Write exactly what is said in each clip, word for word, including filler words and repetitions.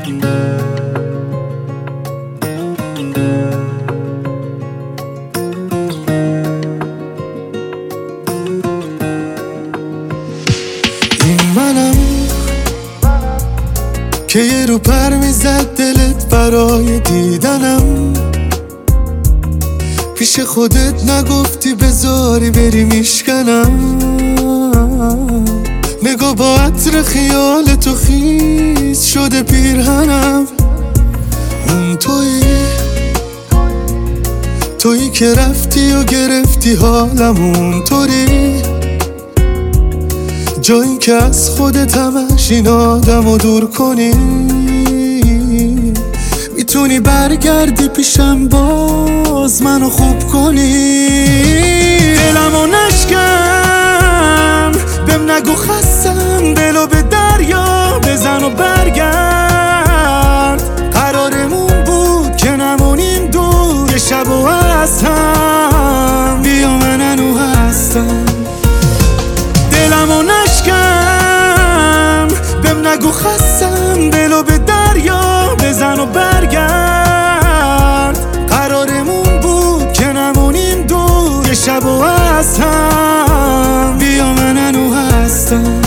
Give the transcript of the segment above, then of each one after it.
این منم که یه رو پر میزد دلت برای دیدنم، پیش خودت نگفتی بذاری بری میشکنم. نگاه با عطر خیال تو خیس شده پیرهنم. اون تویی تویی که رفتی و گرفتی حالم، اون طوری جایی که از خودت همش این آدمو دور کنی. میتونی برگردی پیشم باز منو خوب کنی. دلمو نشکن بهم نگو خستم، دلو به دریا بزن و برگرد. قرارمون بود که نمونیم دور، یه شب و از هم بیا من انو هستم. دلمو نشکن بهم نگو خستم، دلو به دریا بزن و برگرد. قرارمون بود که نمونیم دور، یه شب و از هم بیا من انو هستم.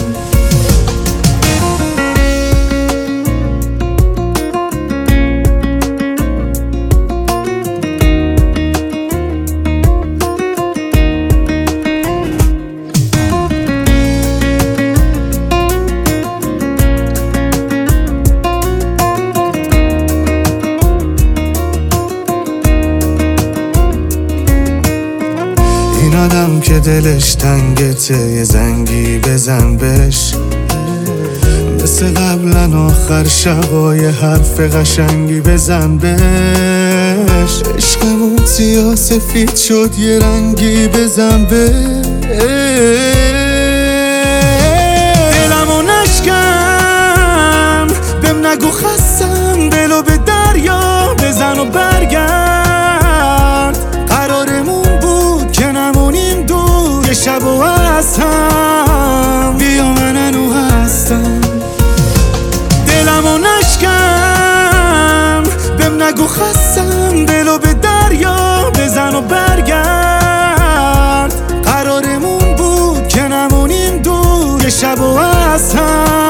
این آدم که دلش تنگته یه زنگی بزن بهش، مثل قبلا آخر شبای حرف قشنگی بزن بهش. عشقمون سیاه سفید شد یه رنگی بزن بهش. دلمو نشکن بهم نگو خستم، دلو به دریا بزن و برگرد. قرارمون بود که نمونیم دور، یه شب و از هم بیا من انو هستم. دلمو نشکن بهم نگو خستم، دلو به دریا بزن و برگرد. قرارمون بود که نمونیم دور، یه شب و از هم